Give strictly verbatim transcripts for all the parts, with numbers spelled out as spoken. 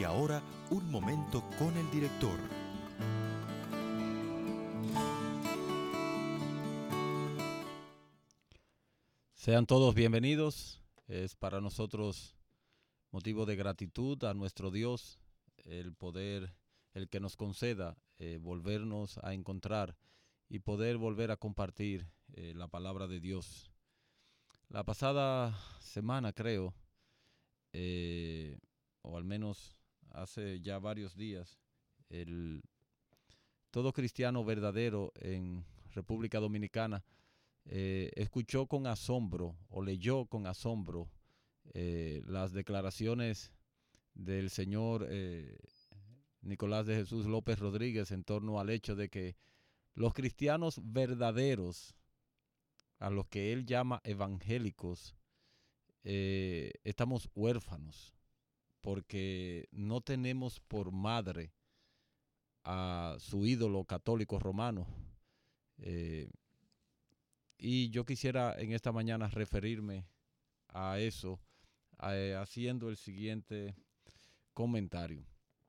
Y ahora, un momento con el director. Sean todos bienvenidos. Es para nosotros motivo de gratitud a nuestro Dios el poder, el que nos conceda eh, volvernos a encontrar y poder volver a compartir eh, la palabra de Dios. La pasada semana, creo, eh, o al menos hace ya varios días, el, todo cristiano verdadero en República Dominicana eh, escuchó con asombro o leyó con asombro eh, las declaraciones del señor eh, Nicolás de Jesús López Rodríguez en torno al hecho de que los cristianos verdaderos, a los que él llama evangélicos, eh, estamos huérfanos porque no tenemos por madre a su ídolo católico romano. Eh, y yo quisiera en esta mañana referirme a eso, eh, haciendo el siguiente comentario.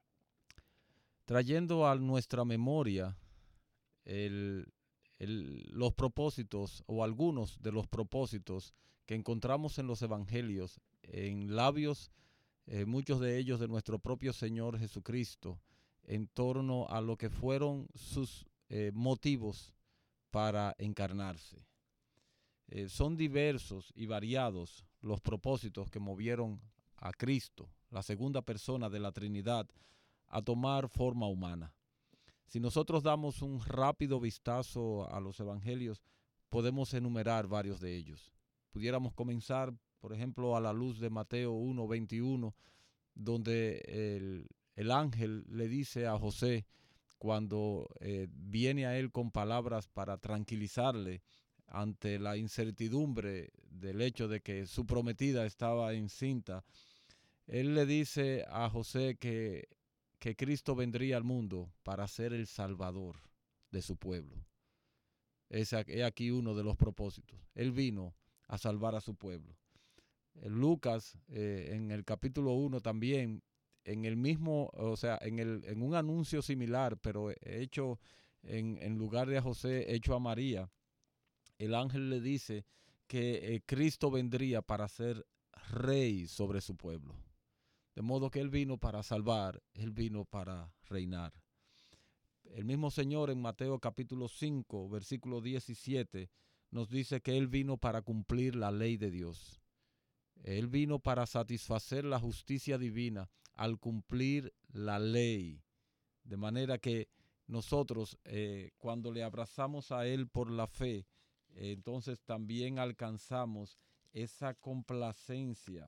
Trayendo a nuestra memoria el, el, los propósitos o algunos de los propósitos que encontramos en los evangelios, en labios, eh, muchos de ellos de nuestro propio Señor Jesucristo, en torno a lo que fueron sus eh, motivos para encarnarse. Eh, son diversos y variados los propósitos que movieron a Cristo, la segunda persona de la Trinidad, a tomar forma humana. Si nosotros damos un rápido vistazo a los evangelios, podemos enumerar varios de ellos. Pudiéramos comenzar, por ejemplo, a la luz de Mateo uno veintiuno, donde el, el ángel le dice a José, cuando eh, viene a él con palabras para tranquilizarle ante la incertidumbre del hecho de que su prometida estaba encinta, él le dice a José que, que Cristo vendría al mundo para ser el salvador de su pueblo. Es aquí uno de los propósitos. Él vino a salvar a su pueblo. Lucas, eh, en el capítulo uno también, en el mismo, o sea, en, el, en un anuncio similar, pero hecho en, en lugar de a José, hecho a María, el ángel le dice que eh, Cristo vendría para ser rey sobre su pueblo. De modo que él vino para salvar, él vino para reinar. El mismo Señor en Mateo capítulo cinco, versículo diecisiete, nos dice que él vino para cumplir la ley de Dios. Él vino para satisfacer la justicia divina al cumplir la ley. De manera que nosotros, eh, cuando le abrazamos a Él por la fe, eh, entonces también alcanzamos esa complacencia.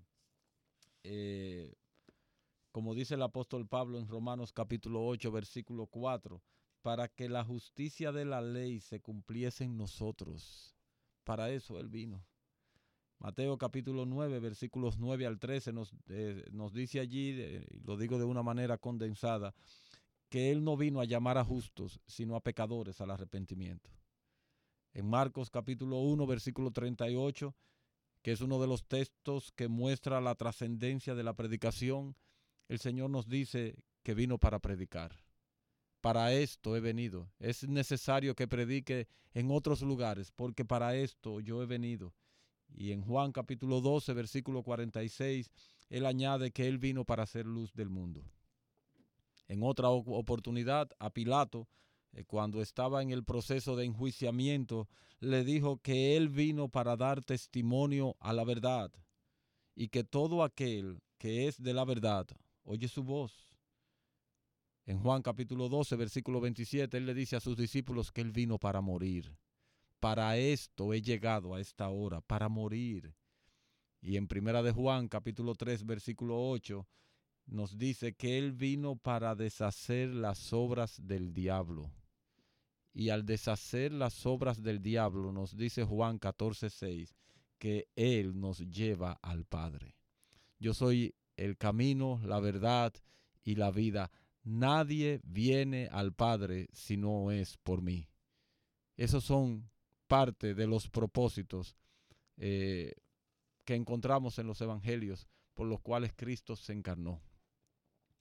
Eh, como dice el apóstol Pablo en Romanos capítulo ocho, versículo cuatro, para que la justicia de la ley se cumpliese en nosotros. Para eso Él vino. Mateo capítulo nueve, versículos nueve al trece, nos, eh, nos dice allí, eh, lo digo de una manera condensada, que Él no vino a llamar a justos, sino a pecadores al arrepentimiento. En Marcos capítulo uno, versículo treinta y ocho, que es uno de los textos que muestra la trascendencia de la predicación, el Señor nos dice que vino para predicar. Para esto he venido. Es necesario que predique en otros lugares, porque para esto yo he venido. Y en Juan capítulo doce, versículo cuarenta y seis, él añade que él vino para ser luz del mundo. En otra oportunidad, a Pilato, eh, cuando estaba en el proceso de enjuiciamiento, le dijo que él vino para dar testimonio a la verdad y que todo aquel que es de la verdad oye su voz. En Juan capítulo doce, versículo veintisiete, él le dice a sus discípulos que él vino para morir. Para esto he llegado a esta hora, para morir. Y en Primera de Juan, capítulo tres, versículo ocho, nos dice que Él vino para deshacer las obras del diablo. Y al deshacer las obras del diablo, nos dice Juan catorce, seis, que Él nos lleva al Padre. Yo soy el camino, la verdad y la vida. Nadie viene al Padre si no es por mí. Esos son parte de los propósitos eh, que encontramos en los evangelios por los cuales Cristo se encarnó.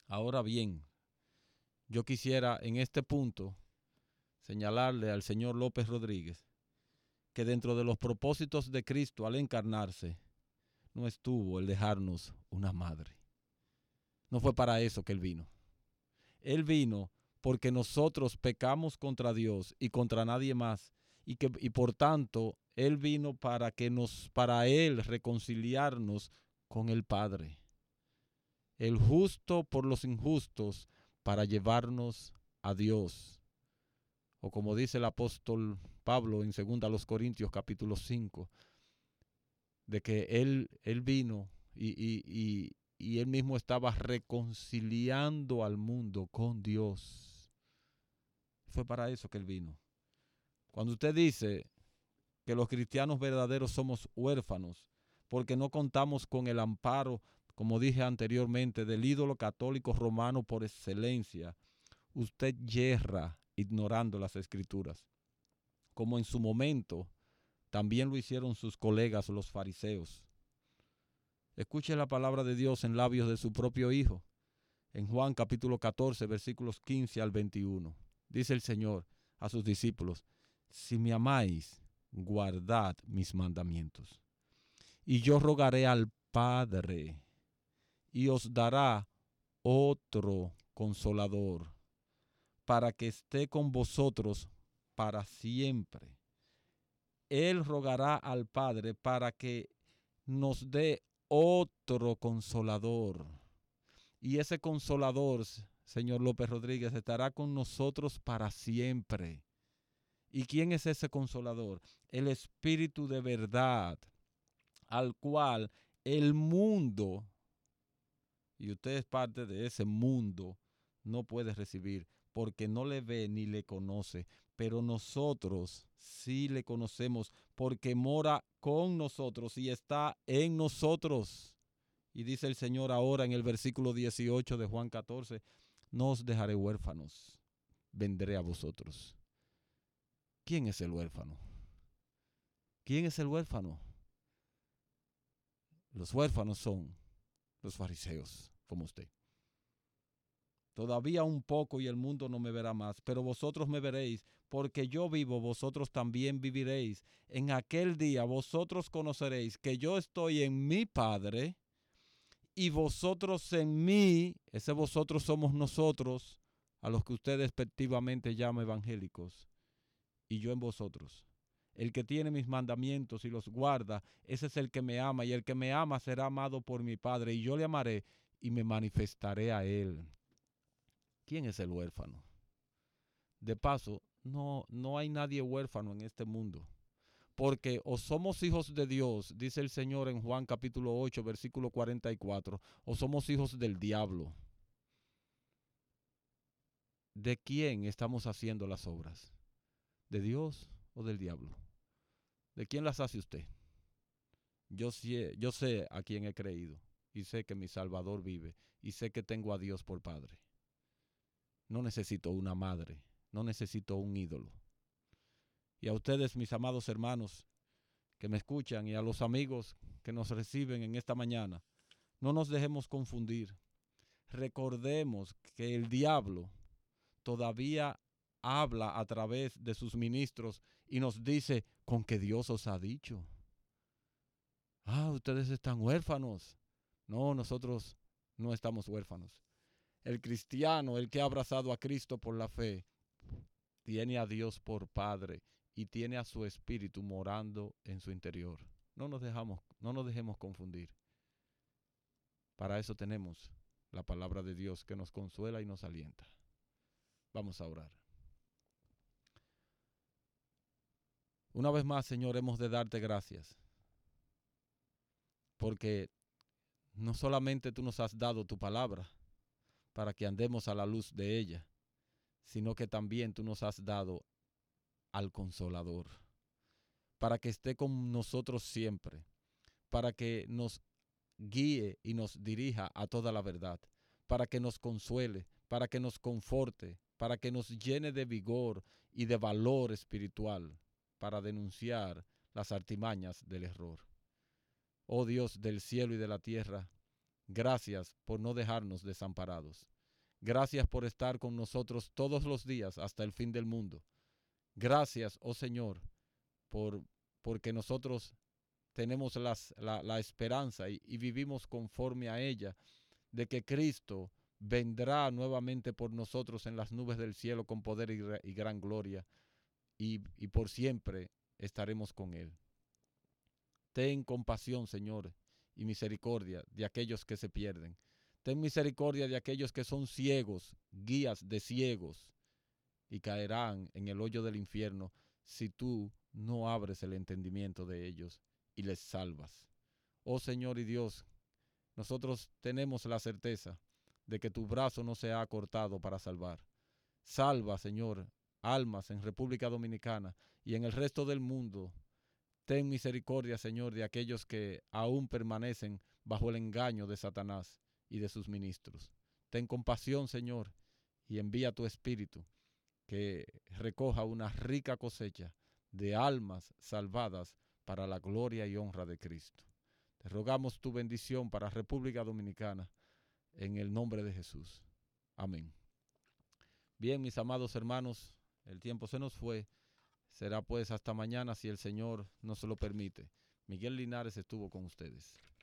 Ahora bien, yo quisiera en este punto señalarle al señor López Rodríguez que dentro de los propósitos de Cristo al encarnarse no estuvo el dejarnos una madre. No fue para eso que Él vino. Él vino porque nosotros pecamos contra Dios y contra nadie más, y que y por tanto Él vino para que nos, para Él reconciliarnos con el Padre. El justo por los injustos para llevarnos a Dios. O como dice el apóstol Pablo en segunda a los Corintios capítulo cinco, de que Él, él vino y, y, y, y Él mismo estaba reconciliando al mundo con Dios. Fue para eso que Él vino. Cuando usted dice que los cristianos verdaderos somos huérfanos, porque no contamos con el amparo, como dije anteriormente, del ídolo católico romano por excelencia, usted yerra ignorando las escrituras, como en su momento también lo hicieron sus colegas los fariseos. Escuche la palabra de Dios en labios de su propio Hijo, en Juan capítulo catorce, versículos quince al veintiuno. Dice el Señor a sus discípulos: si me amáis, guardad mis mandamientos. Y yo rogaré al Padre, y os dará otro consolador, para que esté con vosotros para siempre. Él rogará al Padre para que nos dé otro consolador. Y ese consolador, señor López Rodríguez, estará con nosotros para siempre. ¿Y quién es ese consolador? El Espíritu de verdad, al cual el mundo, y usted es parte de ese mundo, no puede recibir, porque no le ve ni le conoce. Pero nosotros sí le conocemos, porque mora con nosotros y está en nosotros. Y dice el Señor ahora en el versículo dieciocho de Juan catorce, no os dejaré huérfanos, vendré a vosotros. ¿Quién es el huérfano? ¿Quién es el huérfano? Los huérfanos son los fariseos, como usted. Todavía un poco y el mundo no me verá más, pero vosotros me veréis, porque yo vivo, vosotros también viviréis. En aquel día vosotros conoceréis que yo estoy en mi Padre y vosotros en mí. Ese vosotros somos nosotros, a los que usted despectivamente llama evangélicos, y yo en vosotros. El que tiene mis mandamientos y los guarda, ese es el que me ama, y el que me ama será amado por mi Padre, y yo le amaré y me manifestaré a él. ¿Quién es el huérfano? De paso, no, no hay nadie huérfano en este mundo, porque o somos hijos de Dios, dice el Señor en Juan capítulo ocho, versículo cuarenta y cuatro, o somos hijos del diablo. ¿De quién estamos haciendo las obras? ¿De Dios o del diablo? ¿De quién las hace usted? Yo sé, yo sé a quién he creído, y sé que mi Salvador vive, y sé que tengo a Dios por Padre. No necesito una madre, no necesito un ídolo. Y a ustedes, mis amados hermanos, que me escuchan, y a los amigos que nos reciben en esta mañana, no nos dejemos confundir. Recordemos que el diablo todavía habla a través de sus ministros y nos dice: con que Dios os ha dicho. Ah, ustedes están huérfanos. No, nosotros no estamos huérfanos. El cristiano, el que ha abrazado a Cristo por la fe, tiene a Dios por Padre y tiene a su Espíritu morando en su interior. No nos dejamos, no nos dejemos confundir. Para eso tenemos la palabra de Dios que nos consuela y nos alienta. Vamos a orar. Una vez más, Señor, hemos de darte gracias, porque no solamente tú nos has dado tu palabra para que andemos a la luz de ella, sino que también tú nos has dado al Consolador, para que esté con nosotros siempre, para que nos guíe y nos dirija a toda la verdad, para que nos consuele, para que nos conforte, para que nos llene de vigor y de valor espiritual, para denunciar las artimañas del error. Oh Dios del cielo y de la tierra, gracias por no dejarnos desamparados. Gracias por estar con nosotros todos los días hasta el fin del mundo. Gracias, oh Señor, por, porque nosotros tenemos las, la, la esperanza y, y vivimos conforme a ella, de que Cristo vendrá nuevamente por nosotros en las nubes del cielo con poder y, y gran gloria, y, y por siempre estaremos con Él. Ten compasión, Señor, y misericordia de aquellos que se pierden. Ten misericordia de aquellos que son ciegos, guías de ciegos, y caerán en el hoyo del infierno si tú no abres el entendimiento de ellos y les salvas. Oh Señor y Dios, nosotros tenemos la certeza de que tu brazo no se ha cortado para salvar. Salva, Señor, almas en República Dominicana y en el resto del mundo. Ten misericordia, Señor, de aquellos que aún permanecen bajo el engaño de Satanás y de sus ministros. Ten compasión, Señor, y envía tu Espíritu que recoja una rica cosecha de almas salvadas para la gloria y honra de Cristo. Te rogamos tu bendición para República Dominicana en el nombre de Jesús. Amén. Bien, mis amados hermanos, el tiempo se nos fue. Será pues hasta mañana si el Señor nos lo permite. Miguel Linares estuvo con ustedes.